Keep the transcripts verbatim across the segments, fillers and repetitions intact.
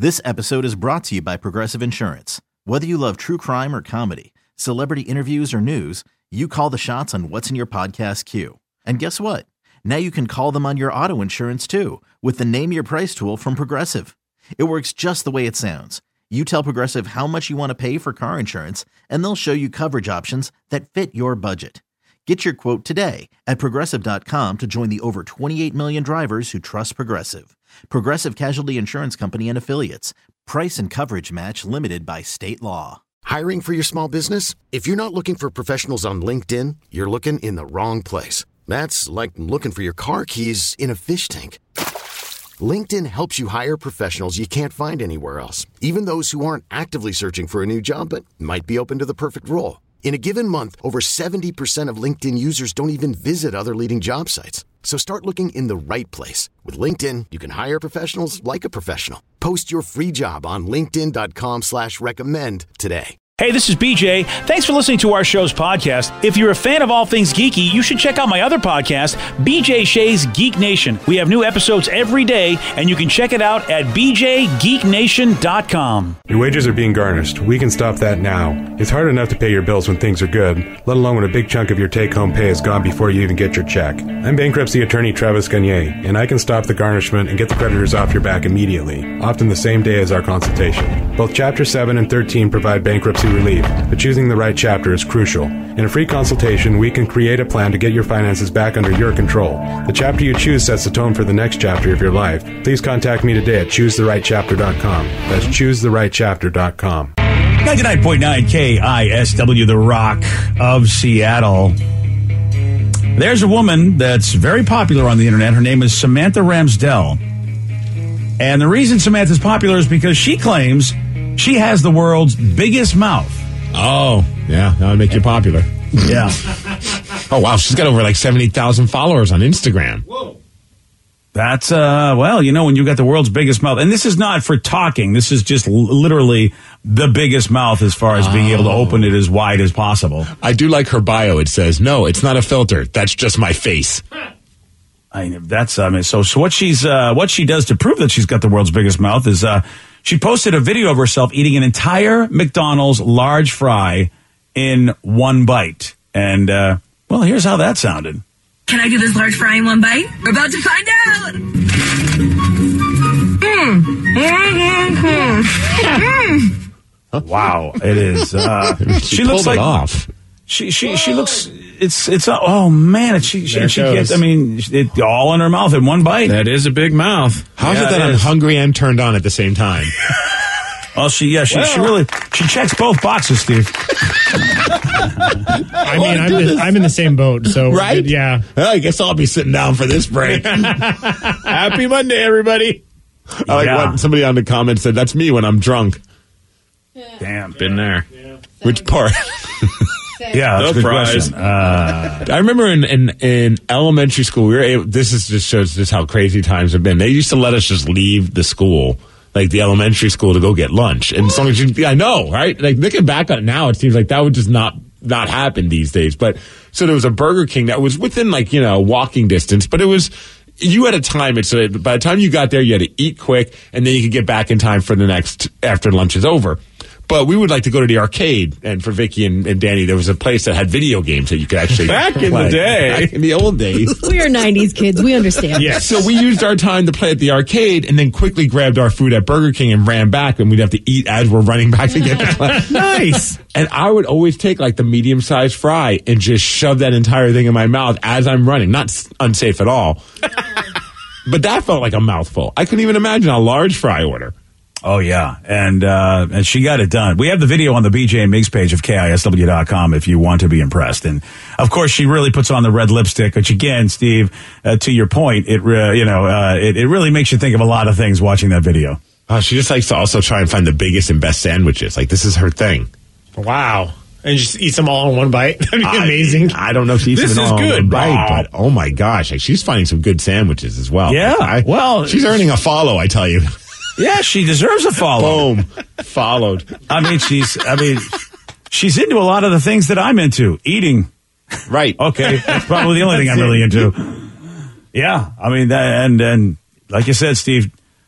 This episode is brought to you by Progressive Insurance. Whether you love true crime or comedy, celebrity interviews or news, you call the shots on what's in your podcast queue. And guess what? Now you can call them on your auto insurance too with the Name Your Price tool from Progressive. It works just the way it sounds. You tell Progressive how much you want to pay for car insurance, and they'll show you coverage options that fit your budget. Get your quote today at Progressive dot com to join the over twenty-eight million drivers who trust Progressive. Progressive Casualty Insurance Company and Affiliates. Price and coverage match limited by state law. Hiring for your small business? If you're not looking for professionals on LinkedIn, you're looking in the wrong place. That's like looking for your car keys in a fish tank. LinkedIn helps you hire professionals you can't find anywhere else, even those who aren't actively searching for a new job but might be open to the perfect role. In a given month, over seventy percent of LinkedIn users don't even visit other leading job sites. So start looking in the right place. With LinkedIn, you can hire professionals like a professional. Post your free job on linkedin dot com slash recommend today. Hey, this is B J. Thanks for listening to our show's podcast. If you're a fan of all things geeky, you should check out my other podcast, B J Shea's Geek Nation. We have new episodes every day, and you can check it out at b j geek nation dot com. Your wages are being garnished. We can stop that now. It's hard enough to pay your bills when things are good, let alone when a big chunk of your take-home pay is gone before you even get your check. I'm bankruptcy attorney Travis Gagne, and I can stop the garnishment and get the creditors off your back immediately, often the same day as our consultation. Both Chapter seven and thirteen provide bankruptcy relief, but choosing the right chapter is crucial. In a free consultation, we can create a plan to get your finances back under your control. The chapter you choose sets the tone for the next chapter of your life. Please contact me today at choose the right chapter dot com. That's choose the right chapter dot com. ninety-nine point nine K I S W, The Rock of Seattle. There's a woman that's very popular on the internet. Her name is Samantha Ramsdell. And the reason Samantha's popular is because she claims she has the world's biggest mouth. Oh, yeah. That would make you popular. Yeah. Oh, wow. She's got over like seventy thousand followers on Instagram. Whoa. That's, uh, well, you know, when you got the world's biggest mouth, and this is not for talking. This is just l- literally the biggest mouth as far as being able to open it as wide as possible. I do like her bio. It says, no, it's not a filter. That's just my face. I mean, that's, I mean, so, so what she's, uh, what she does to prove that she's got the world's biggest mouth is, uh, she posted a video of herself eating an entire McDonald's large fry in one bite. And, uh, well, here's how that sounded. Can I do this large fry in one bite? We're about to find out. Mm. Mm. Wow, it is. Uh, she, she pulled looks it like off. She she she looks. It's it's. Uh, oh man, it, she she, she gets. I mean, it all in her mouth in one bite. That is a big mouth. How yeah, is it that it I'm is. hungry and turned on at the same time? Well, she yeah she well. she really she checks both boxes, Steve. I mean, I'm the, I'm in the same boat, so right? Yeah. Well, I guess I'll be sitting down for this break. Happy Monday, everybody. I like Yeah. what somebody on the comments said. That's me when I'm drunk. Damn, Been there. Yeah. Which part? yeah, that's a good question. Uh, I remember in, in, in elementary school, we were able, this is just shows just how crazy times have been. They used to let us just leave the school, like the elementary school, to go get lunch. And as long as you, yeah, I know, right? Like looking back on it now, it seems like that would just not not happen these days. But so there was a Burger King that was within like, you know, walking distance, but it was, you had to time it so that by the time you got there, you had to eat quick, and then you could get back in time for the next after lunch is over. But we would like to go to the arcade, and for Vicky and, and Danny, there was a place that had video games that you could actually Back in play. the day. Back in the old days. We are nineties kids. We understand. Yeah, so we used our time to play at the arcade, and then quickly grabbed our food at Burger King and ran back, and we'd have to eat as we're running back to get the play. nice. And I would always take like the medium-sized fry and just shove that entire thing in my mouth as I'm running. Not s- unsafe at all. But that felt like a mouthful. I couldn't even imagine a large fry order. Oh yeah, and uh, and she got it done. We have the video on the B J and Migs page of K I S W dot com if you want to be impressed. And of course, she really puts on the red lipstick, which again, Steve, uh, to your point, it re- you know uh, it, it really makes you think of a lot of things watching that video. Oh, she just likes to also try and find the biggest and best sandwiches. Like this is her thing. Wow. And just eats them all in one bite. That'd be amazing. I, I don't know if she eats This them is all in good, one bite, bro. but oh my gosh, like she's finding some good sandwiches as well. Yeah, I, well, she's earning a follow, I tell you. Yeah, she deserves a follow. Boom, followed. I mean, she's. I mean, she's into a lot of the things that I'm into. Eating. Right. Okay, that's probably the only thing I'm really into. Yeah, I mean, that, and and like you said, Steve,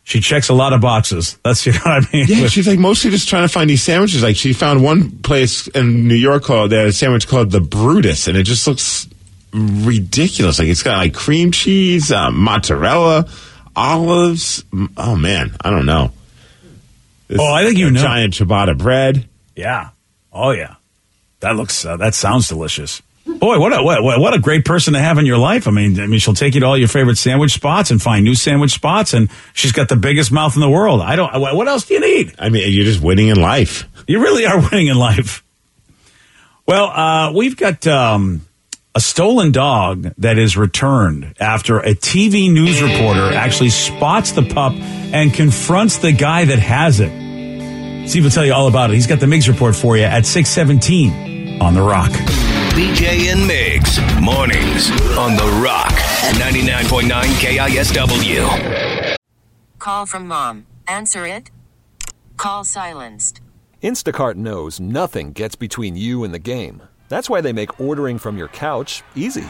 She checks a lot of boxes. That's, you know what I mean? Yeah, she's like mostly just trying to find these sandwiches. Like she found one place in New York called, they had a sandwich called the Brutus, and it just looks ridiculous. Like it's got like cream cheese, uh, mozzarella, olives. Oh man, I don't know. This oh, I think you know. Giant ciabatta bread. Yeah. Oh yeah. That looks, uh, that sounds delicious. Boy, what a what, what a great person to have in your life. I mean, I mean, she'll take you to all your favorite sandwich spots and find new sandwich spots, and she's got the biggest mouth in the world. I don't. What else do you need? I mean, you're just winning in life. You really are winning in life. Well, uh, we've got um, a stolen dog that is returned after a T V news reporter actually spots the pup and confronts the guy that has it. Steve will tell you all about it. He's got the Migs report for you at six seventeen on The Rock. B J and Migs, mornings on The Rock, ninety-nine point nine K I S W. Call from mom. Answer it. Call silenced. Instacart knows nothing gets between you and the game. That's why they make ordering from your couch easy.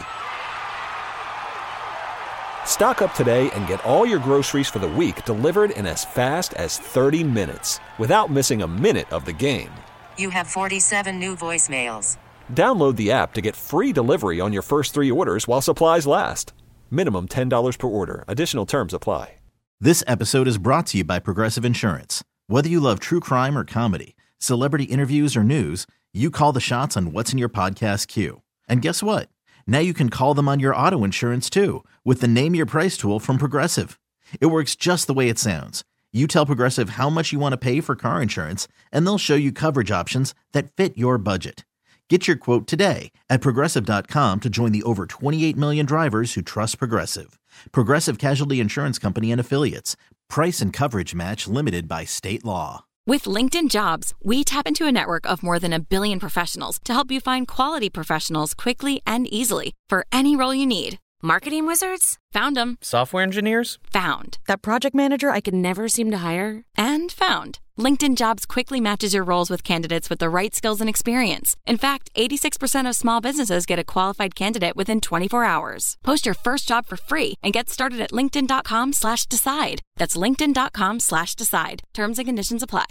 Stock up today and get all your groceries for the week delivered in as fast as thirty minutes without missing a minute of the game. You have forty-seven new voicemails. Download the app to get free delivery on your first three orders while supplies last. Minimum ten dollars per order. Additional terms apply. This episode is brought to you by Progressive Insurance. Whether you love true crime or comedy, celebrity interviews or news, you call the shots on what's in your podcast queue. And guess what? Now you can call them on your auto insurance too with the Name Your Price tool from Progressive. It works just the way it sounds. You tell Progressive how much you want to pay for car insurance, and they'll show you coverage options that fit your budget. Get your quote today at Progressive dot com to join the over twenty-eight million drivers who trust Progressive. Progressive Casualty Insurance Company and Affiliates. Price and coverage match limited by state law. With LinkedIn Jobs, we tap into a network of more than a billion professionals to help you find quality professionals quickly and easily for any role you need. Marketing wizards? Found them. Software engineers? Found. That project manager I could never seem to hire? And found. LinkedIn Jobs quickly matches your roles with candidates with the right skills and experience. In fact, eighty-six percent of small businesses get a qualified candidate within twenty-four hours. Post your first job for free and get started at linkedin.com slash decide. That's linkedin.com slash decide. Terms and conditions apply.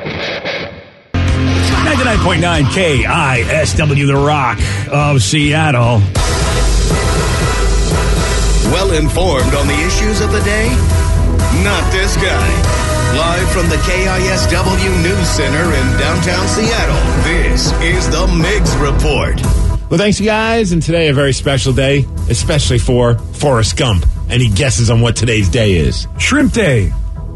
ninety-nine point nine K I S W, The Rock of Seattle. Well informed on the issues of the day? Not this guy. Live from the K I S W News Center in downtown Seattle, this is the Migs Report. Well, thanks, you guys. And today, a very special day, especially for Forrest Gump. Any guesses on what today's day is? Shrimp Day.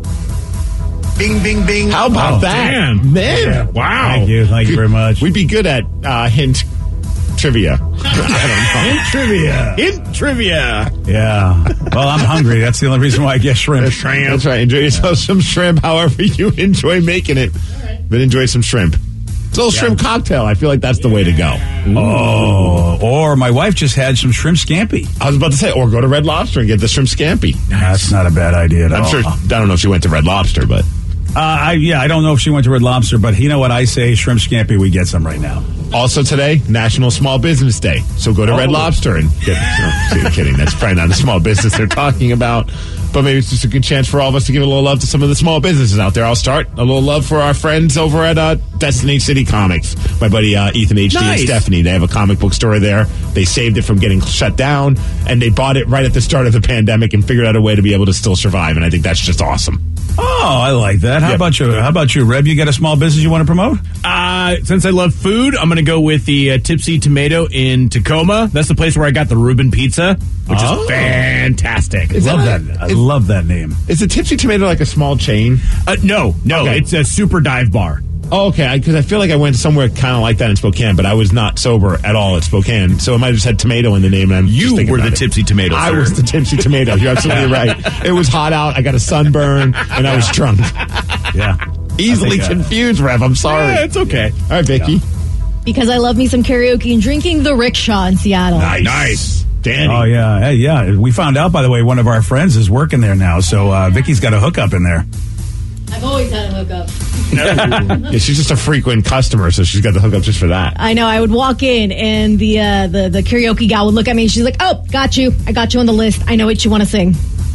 Bing, bing, bing. How about oh, that? Damn. Man, yeah. Wow. Thank you. Thank you very much. We'd be good at uh, hint trivia. I don't know. Hint trivia. Hint trivia. Yeah. Well, I'm hungry. That's the only reason why I get shrimp. That's, shrimp. That's right. Enjoy yourself some shrimp, however you enjoy making it. Right. But enjoy some shrimp. It's a little yeah. shrimp cocktail. I feel like that's the way to go. Ooh. Oh, or my wife just had some shrimp scampi. I was about to say, or go to Red Lobster and get the shrimp scampi. Nice. That's not a bad idea at I'm all. sure. I don't know if she went to Red Lobster, but. Uh, I, yeah, I don't know if she went to Red Lobster, but you know what I say? Shrimp scampi, we get some right now. Also today, National Small Business Day. So go to oh. Red Lobster and get. No, you're kidding. That's probably not a small business they're talking about. But maybe it's just a good chance for all of us to give a little love to some of the small businesses out there. I'll start. A little love for our friends over at uh, Destiny City Comics. My buddy uh, Ethan H D nice. and Stephanie. They have a comic book store there. They saved it from getting shut down, and they bought it right at the start of the pandemic and figured out a way to be able to still survive. And I think that's just awesome. Oh, I like that. How yep. about you? How about you, Reb? You got a small business you want to promote? Uh, since I love food, I'm going to go with the uh, Tipsy Tomato in Tacoma. That's the place where I got the Reuben pizza, which oh. is fantastic. I love that. that. I is, love that name. Is the Tipsy Tomato like a small chain? Uh, no, no. Okay. It's a super dive bar. Oh, okay. Because I, I feel like I went somewhere kind of like that in Spokane, but I was not sober at all at Spokane, so it might have just had tomato in the name. And I'm you just were the it. Tipsy Tomato. I sir. was the Tipsy Tomato. You're absolutely right. It was hot out. I got a sunburn, and I was drunk. Yeah, easily think, confused, uh, Rev. I'm sorry. Yeah, it's okay. All right, Vicky. Yeah. Because I love me some karaoke and drinking the rickshaw in Seattle. Nice, nice. Danny. Oh yeah, hey, yeah. We found out, by the way, one of our friends is working there now, so uh, Vicky's got a hookup in there. I've always had a hookup. Yeah, she's just a frequent customer, so she's got the hookup just for that. I know. I would walk in, and the uh, the the karaoke gal would look at me, and she's like, "Oh, got you. I got you on the list. I know what you want to sing."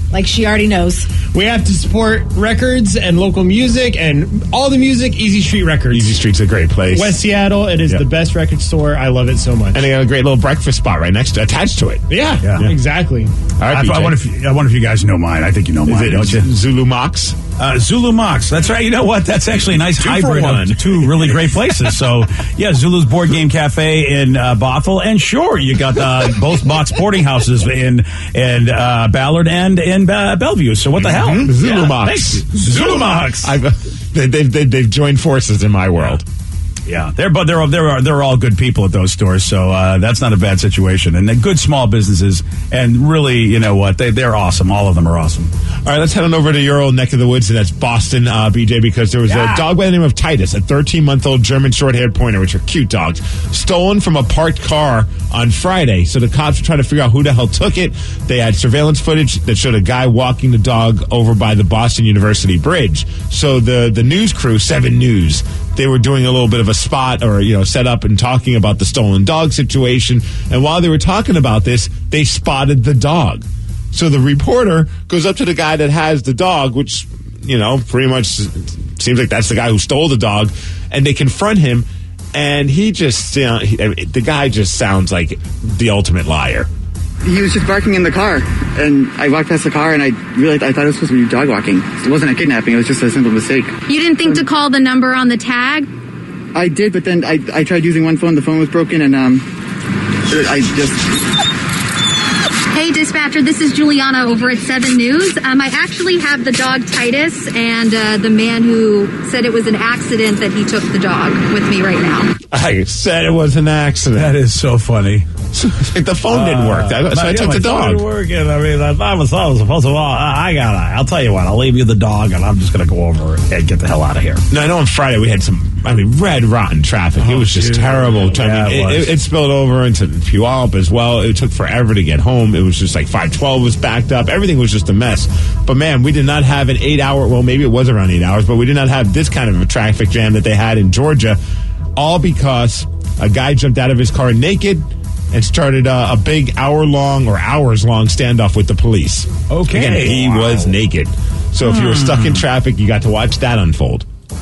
Like she already knows. We have to support records and local music and all the music, Easy Street Records. Easy Street's a great place. West Seattle, it is Yep. the best record store. I love it so much. And they got a great little breakfast spot right next to, attached to it. Yeah, Yeah. exactly. All right, I, B J. I, wonder if you, I wonder if you guys know mine. I think you know Is mine, it don't you? Zulu Mox? Uh, Zulu Mox. That's right. You know what? That's actually a nice Two for hybrid one. of two really great places. So, yeah, Zulu's Board Game Cafe in uh, Bothell. And sure, you got uh, both Mox boarding houses in, in uh, Ballard and in uh, Bellevue. So what the hell? Mm-hmm. Zulu Yeah, Mox. thanks. Zulu Mox. I've, they, they've, they've, they've joined forces in my world. Yeah, they're but they're they're they're all good people at those stores, so uh, that's not a bad situation. And they're good small businesses, and really, you know what? They they're awesome. All of them are awesome. All right, let's head on over to your old neck of the woods, and that's Boston, uh, B J, because there was Yeah. a dog by the name of Titus, a thirteen-month-old German short-haired pointer, which are cute dogs, stolen from a parked car on Friday. So the cops were trying to figure out who the hell took it. They had surveillance footage that showed a guy walking the dog over by the Boston University Bridge. So the, the news crew, seven News, they were doing a little bit of a spot or, you know, set up and talking about the stolen dog situation. And while they were talking about this, they spotted the dog. So the reporter goes up to the guy that has the dog, which, you know, pretty much seems like that's the guy who stole the dog, and they confront him, and he just, you know, he, the guy just sounds like the ultimate liar. He was just barking in the car, and I walked past the car, and I realized I thought it was supposed to be dog walking. It wasn't a kidnapping, it was just a simple mistake. You didn't think to call the number on the tag? I did, but then I, I tried using one phone, the phone was broken, and um, I just... Hey, dispatcher, this is Juliana over at seven News. Um, I actually have the dog Titus and uh, the man who said it was an accident that he took the dog with me right now. I said it was an accident. That is so funny. Like the phone didn't work, so my, I yeah, took my the phone dog. didn't work, and I mean, I thought I was, I was supposed to. Well, I, I got. I'll tell you what. I'll leave you the dog, and I'm just going to go over and get the hell out of here. No, I know on Friday we had some, I mean, red, rotten traffic. Oh, it was just dude. terrible. Yeah, I mean, it it, was. it, it spilled over into Puyallup as well. It took forever to get home. It was just like five twelve was backed up. Everything was just a mess. But man, we did not have an eight hour, well, maybe it was around eight hours, but we did not have this kind of a traffic jam that they had in Georgia, all because a guy jumped out of his car naked and started a, a big hour-long or hours-long standoff with the police. Okay. Again, he Wow. was naked. So if you were stuck in traffic, you got to watch that unfold.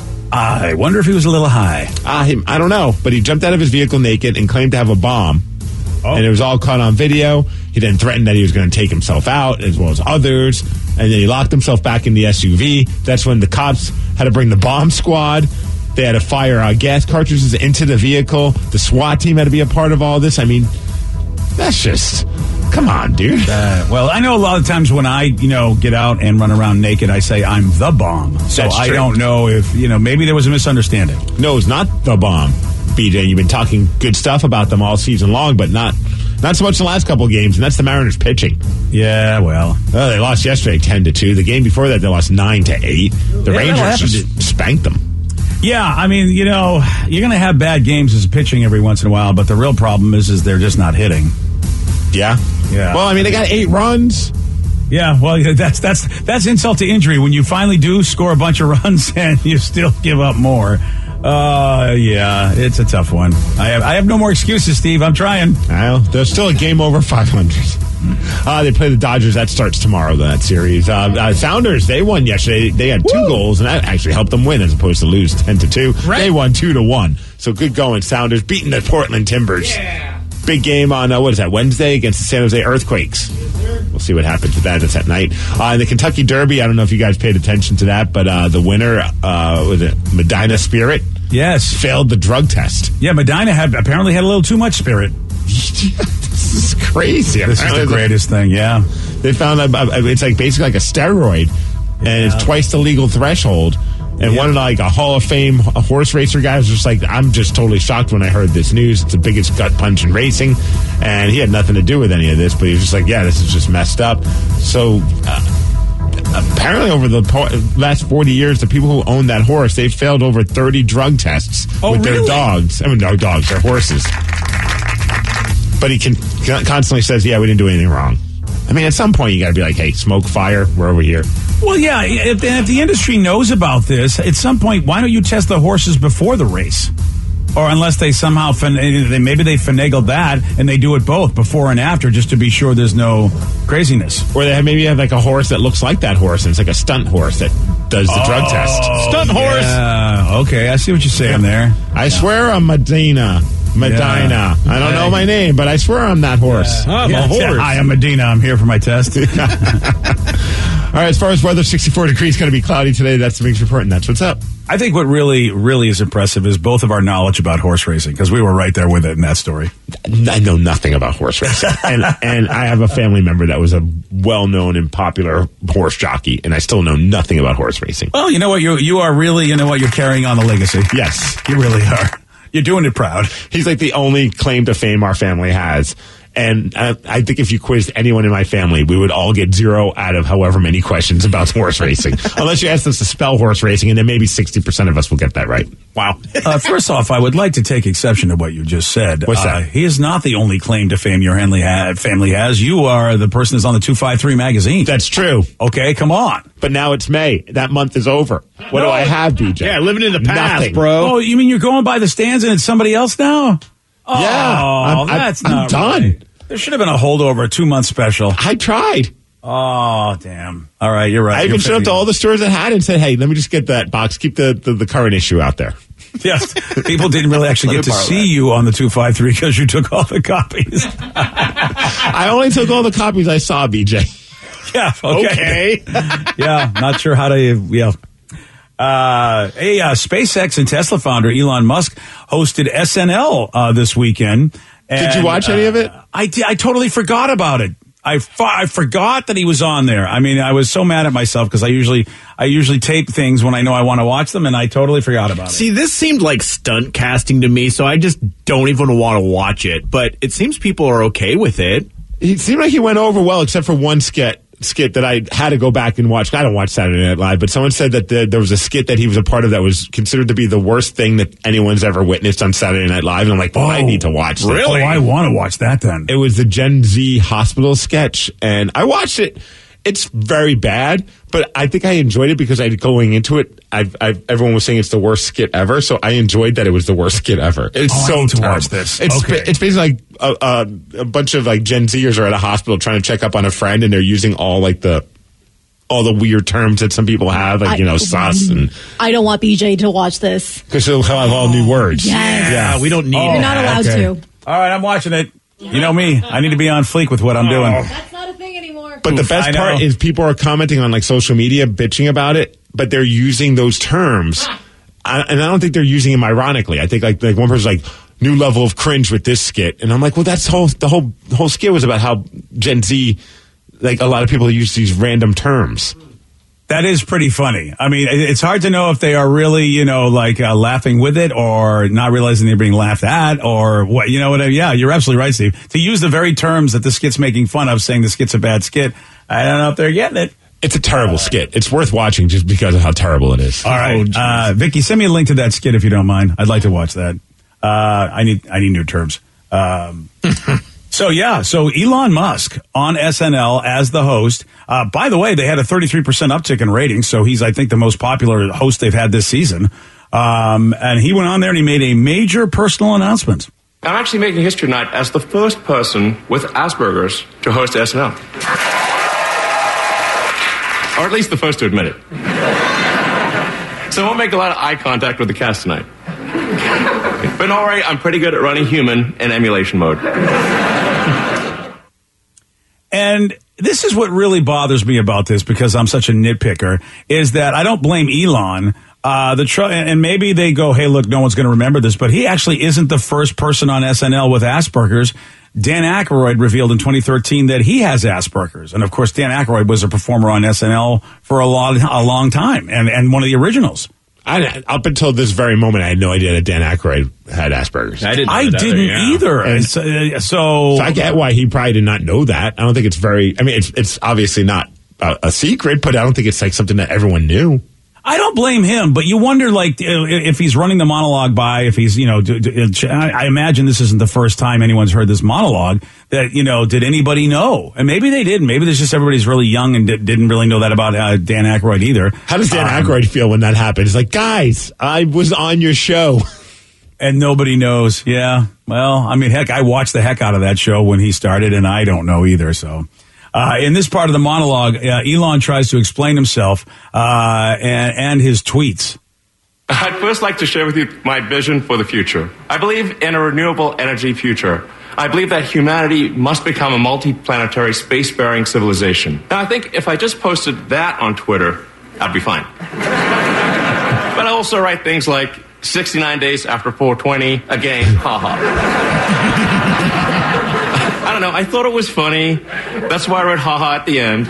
I wonder if he was a little high. Uh, he, I don't know, but he jumped out of his vehicle naked and claimed to have a bomb. Oh. And it was all caught on video. He then threatened that he was going to take himself out as well as others. And then he locked himself back in the S U V. That's when the cops had to bring the bomb squad. They had to fire uh, gas cartridges into the vehicle. The SWAT team had to be a part of all this. I mean, that's just, come on, dude. Uh, well, I know a lot of times when I, you know, get out and run around naked, I say I'm the bomb. So That's I true. don't know if, you know, maybe there was a misunderstanding. No, it's not the bomb, B J. You've been talking good stuff about them all season long, but not not so much the last couple of games, and that's the Mariners pitching. Yeah, well. Oh, they lost yesterday ten to two. The game before that, they lost nine to eight. The Yeah, that'll Rangers happen. just spanked them. Yeah, I mean, you know, you're going to have bad games as pitching every once in a while, but the real problem is, is they're just not hitting. Yeah? Yeah. Well, I mean, they got eight runs. Yeah, well, that's that's that's insult to injury when you finally do score a bunch of runs and you still give up more. Uh, yeah, it's a tough one. I have I have no more excuses, Steve. I'm trying. Well, there's still a game over five hundred. Uh, they play the Dodgers. That starts tomorrow, that series. Uh, uh, Sounders, they won yesterday. They had two Woo! goals, and that actually helped them win as opposed to lose ten to two. Right. They won two to one. So good going, Sounders, beating the Portland Timbers. Yeah. Big game on, uh, what is that, Wednesday against the San Jose Earthquakes. We'll see what happens with that. That's at night. Uh, in the Kentucky Derby, I don't know if you guys paid attention to that, but uh, the winner, uh, was it Medina Spirit? Yes. Failed the drug test. Yeah, Medina had apparently had a little too much spirit. This is crazy. This Apparently is the greatest thing, yeah. They found that uh, it's like basically like a steroid, and yeah. it's twice the legal threshold. And yeah. one of the, like a Hall of Fame a horse racer guy was just like, I'm just totally shocked when I heard this news. It's the biggest gut punch in racing, and he had nothing to do with any of this, but he was just like, yeah, this is just messed up. So uh, apparently over the po- last forty years, the people who own that horse, they've failed over thirty drug tests oh, with really? their dogs. I mean, no dogs, their horses. But he can constantly says, yeah, we didn't do anything wrong. I mean, at some point, you got to be like, hey, smoke, fire, we're over here. Well, yeah, if, if the industry knows about this, at some point, why don't you test the horses before the race? Or unless they somehow, fin- they, maybe they finagled that and they do it both before and after just to be sure there's no craziness. Or they have, maybe have like a horse that looks like that horse and it's like a stunt horse that does the oh, drug test. Stunt horse! Yeah, okay, I see what you're saying there. I swear I'm Medina. Medina. Yeah. I don't know my name, but I swear I'm that horse. Yeah. I'm yeah, a horse. Yeah, hi, I'm Medina. I'm here for my test. All right, as far as weather, sixty-four degrees, going to be cloudy today. That's the Migs Report, and that's what's up. I think what really, really is impressive is both of our knowledge about horse racing, because we were right there with it in that story. I know nothing about horse racing. and, and I have a family member that was a well-known and popular horse jockey, and I still know nothing about horse racing. Well, you know what? You, you are really, you know what? You're carrying on the legacy. Yes. You really are. You're doing it proud. He's like the only claim to fame our family has. And I, I think if you quizzed anyone in my family, we would all get zero out of however many questions about horse racing. Unless you ask us to spell horse racing, and then maybe sixty percent of us will get that right. Wow. uh, first off, I would like to take exception to what you just said. What's that? Uh, he is not the only claim to fame your family, ha- family has. You are the person that's on the two five three magazine. That's true. Okay, come on. But now it's May. That month is over. What no. do I have, B J? Yeah, living in the past, Nothing. bro. Oh, you mean you're going by the stands and it's somebody else now? Oh, yeah. I'm, that's I'm, not I'm done. Right. There should have been a holdover, a two-month special. I tried. Oh, damn. All right, you're right. I even showed up to all the stores that had it and said, hey, let me just get that box. Keep the, the, the current issue out there. Yes. People didn't really actually get to see that. You on the two five three because you took all the copies. I only took all the copies I saw, B J. Yeah, okay. okay. Yeah, not sure how to, yeah. Uh, hey, uh, SpaceX and Tesla founder Elon Musk hosted S N L uh, this weekend. And, Did you watch any uh, of it? I, I totally forgot about it. I, I forgot that he was on there. I mean, I was so mad at myself because I usually I usually tape things when I know I want to watch them, and I totally forgot about it. See, this seemed like stunt casting to me, so I just don't even want to watch it. But it seems people are okay with it. It seemed like he went over well, except for one skit. skit that I had to go back and watch. I don't watch Saturday Night Live, but someone said that the, there was a skit that he was a part of that was considered to be the worst thing that anyone's ever witnessed on Saturday Night Live. And I'm like, oh, I need to watch this. Really? Oh, I want to watch that then. It was the Gen Z hospital sketch, and I watched it. It's very bad, but I think I enjoyed it because I going into it, I've, I've, everyone was saying it's the worst skit ever, so I enjoyed that it was the worst skit ever. It's oh, so I need to terrible. watch this. It's okay. it's basically like a, a, a bunch of like Gen Zers are at a hospital trying to check up on a friend, and they're using all like the all the weird terms that some people have, like, you know, I, sus and... I don't want B J to watch this. Because he'll have all new words. Yes. Yeah, we don't need oh, it. You're not allowed okay. to. All right, I'm watching it. You know me. I need to be on fleek with what I'm doing. That's not a thing anymore. But Oof, the best part is people are commenting on, like, social media, bitching about it, but they're using those terms. I, and I don't think they're using them ironically. I think, like, like one person's like, new level of cringe with this skit. And I'm like, well, that's whole, the whole the whole skit was about how Gen Z, like, a lot of people use these random terms. That is pretty funny. I mean, it's hard to know if they are really, you know, like uh, laughing with it or not realizing they're being laughed at or what, you know what I mean? Yeah, you're absolutely right, Steve. To use the very terms that the skit's making fun of, saying the skit's a bad skit, I don't know if they're getting it. It's a terrible uh, skit. It's worth watching just because of how terrible it is. All right. Oh, uh, Vicky, send me a link to that skit if you don't mind. I'd like to watch that. Uh, I need, I need new terms. Um, So, yeah, so Elon Musk on S N L as the host. Uh, by the way, they had a thirty-three percent uptick in ratings, so he's, I think, the most popular host they've had this season. Um, and he went on there and he made a major personal announcement. I'm actually making history tonight as the first person with Asperger's to host S N L. Or at least the first to admit it. So I won't make a lot of eye contact with the cast tonight. But don't worry, I'm pretty good at running human in emulation mode. And this is what really bothers me about this, because I'm such a nitpicker, is that I don't blame Elon. Uh, the tr- and maybe they go, hey, look, no one's going to remember this, but he actually isn't the first person on S N L with Asperger's. Dan Aykroyd revealed in twenty thirteen that he has Asperger's. And, of course, Dan Aykroyd was a performer on S N L for a long, a long time and, and one of the originals. I, up until this very moment, I had no idea that Dan Aykroyd had Asperger's. I didn't, I didn't either. Yeah. either. So, uh, so, so I get why he probably did not know that. I don't think it's very, I mean, it's it's obviously not a, a secret, but I don't think it's like something that everyone knew. I don't blame him, but you wonder, like, if he's running the monologue by, if he's, you know, d- d- I imagine this isn't the first time anyone's heard this monologue, that, you know, did anybody know? And maybe they didn't. Maybe there's just everybody's really young and d- didn't really know that about uh, Dan Aykroyd either. How does Dan um, Aykroyd feel when that happens? It's like, guys, I was on your show. And nobody knows. Yeah. Well, I mean, heck, I watched the heck out of that show when he started, and I don't know either. So, uh, in this part of the monologue, uh, Elon tries to explain himself uh, and, and his tweets. I'd first like to share with you my vision for the future. I believe in a renewable energy future. I believe that humanity must become a multi-planetary space-faring civilization. Now, I think if I just posted that on Twitter, I'd be fine. But I also write things like, sixty-nine days after four twenty, again, haha. I don't know, I thought it was funny. That's why I wrote haha at the end.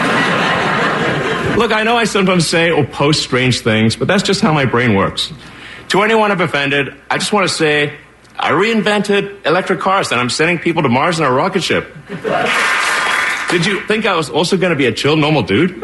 Look, I know I sometimes say or post strange things, but that's just how my brain works. To anyone I've offended, I just want to say, I reinvented electric cars and I'm sending people to Mars in a rocket ship. Did you think I was also going to be a chill, normal dude?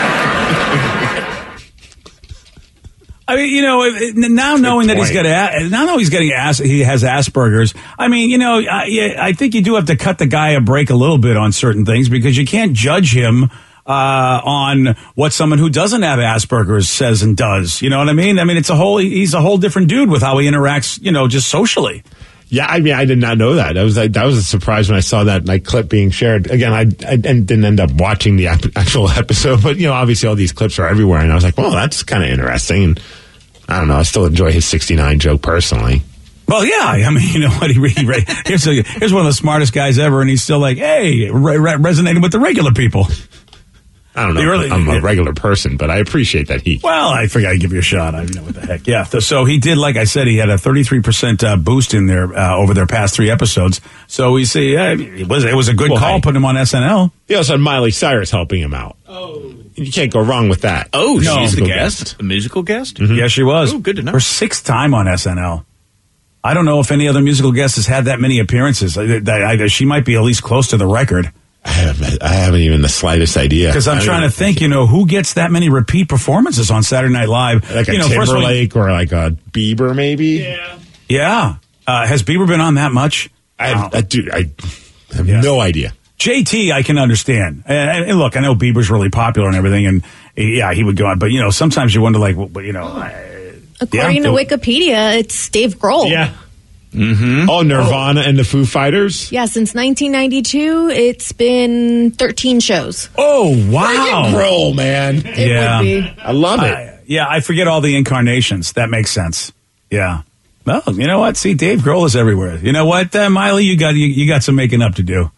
I mean, you know, now knowing that he's got a, now knowing he's getting as, he has Asperger's. I mean, you know, I, I think you do have to cut the guy a break a little bit on certain things because you can't judge him uh, on what someone who doesn't have Asperger's says and does. You know what I mean? I mean, it's a whole he's a whole different dude with how he interacts. You know, just socially. Yeah, I mean, I did not know that. I was like, that was a surprise when I saw that like clip being shared. Again, I, I didn't end up watching the actual episode, but you know, obviously all these clips are everywhere, and I was like, well, that's kind of interesting. And I don't know. I still enjoy his sixty-nine joke personally. Well, yeah. I mean, you know what? He, he here's, a, here's one of the smartest guys ever, and he's still like, hey, re- re- resonating with the regular people. I don't know. Really, I'm a regular person, but I appreciate that he. Well, I figured I'd give you a shot. I don't know what the heck. Yeah. So he did, like I said, he had a thirty-three percent uh, boost in there uh, over their past three episodes. So we see uh, it was it was a good well, call hey. putting him on S N L. He also had Miley Cyrus helping him out. Oh. You can't go wrong with that. Oh, no. She's the guest? guest? A musical guest? Mm-hmm. Yeah, she was. Oh, good to know. Her sixth time on S N L. I don't know if any other musical guest has had that many appearances. I, I, I, she might be at least close to the record. I haven't, I haven't even the slightest idea. Because I'm trying to think, you know, who gets that many repeat performances on Saturday Night Live? Like a you know, Timberlake or like a Bieber, maybe? Yeah. Yeah. Uh, has Bieber been on that much? I, have, I, dude, I have yeah. no idea. J T, I can understand. And, and look, I know Bieber's really popular and everything, and yeah, he would go on. But, you know, sometimes you wonder, like, well, you know. Uh, According yeah, to Wikipedia, it's Dave Grohl. Yeah. Mm-hmm. Oh, Nirvana oh. and the Foo Fighters? Yeah, since nineteen ninety-two, it's been thirteen shows. Oh, wow. Dave Grohl, man. It yeah. would be. I love it. I, yeah, I forget all the incarnations. That makes sense. Yeah. Well, you know what? See, Dave Grohl is everywhere. You know what, uh, Miley? You got you, you got some making up to do.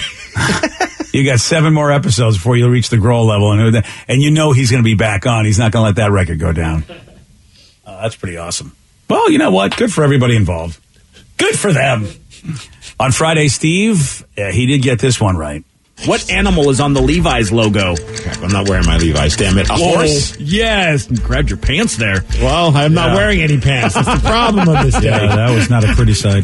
You got seven more episodes before you reach the Grohl level, and and you know he's going to be back on. He's not going to let that record go down. Uh, that's pretty awesome. Well, you know what? Good for everybody involved. Good for them. On Friday, Steve, uh, he did get this one right. What animal is on the Levi's logo? I'm not wearing my Levi's, damn it. A Whoa. horse? Yes. Grabbed your pants there. Well, I'm yeah. not wearing any pants. That's the problem of this day. Yeah, that was not a pretty sight.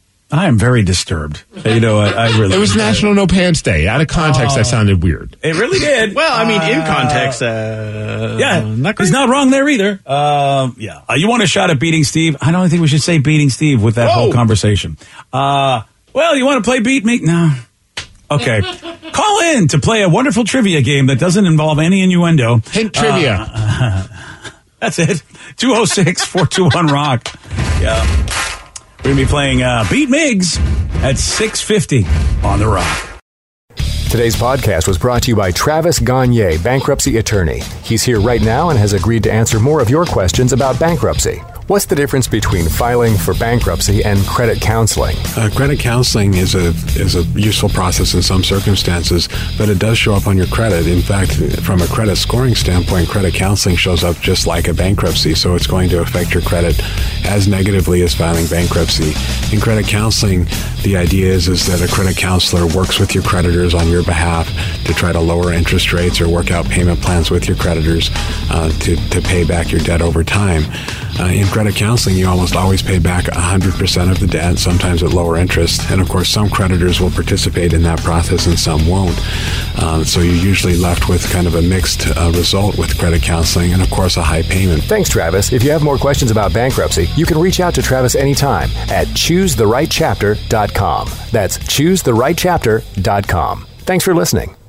I am very disturbed. You know what? I really. It was National No Pants Day. Out of context, oh. that sounded weird. It really did. Well, I mean, in context, uh, yeah, not he's not wrong there either. Uh, yeah, uh, you want a shot at beating Steve? I don't think we should say beating Steve with that Whoa. whole conversation. Uh, well, you want to play beat me? No. Okay. Call in to play a wonderful trivia game that doesn't involve any innuendo. Hint trivia. Uh, that's it. two oh six, four two one, rock. Yeah. We're going to be playing uh, Beat Miggs at six fifty on The Rock. Today's podcast was brought to you by Travis Gagne, bankruptcy attorney. He's here right now and has agreed to answer more of your questions about bankruptcy. What's the difference between filing for bankruptcy and credit counseling? Uh, credit counseling is a is a useful process in some circumstances, but it does show up on your credit. In fact, from a credit scoring standpoint, credit counseling shows up just like a bankruptcy, so it's going to affect your credit as negatively as filing bankruptcy. In credit counseling, the idea is, is that a credit counselor works with your creditors on your behalf to try to lower interest rates or work out payment plans with your creditors uh, to, to pay back your debt over time. Uh, in credit counseling, you almost always pay back one hundred percent of the debt, sometimes at lower interest. And of course, some creditors will participate in that process and some won't. Uh, so you're usually left with kind of a mixed uh, result with credit counseling and, of course, a high payment. Thanks, Travis. If you have more questions about bankruptcy, you can reach out to Travis anytime at choose the right chapter dot com. That's choose the right chapter dot com. Thanks for listening.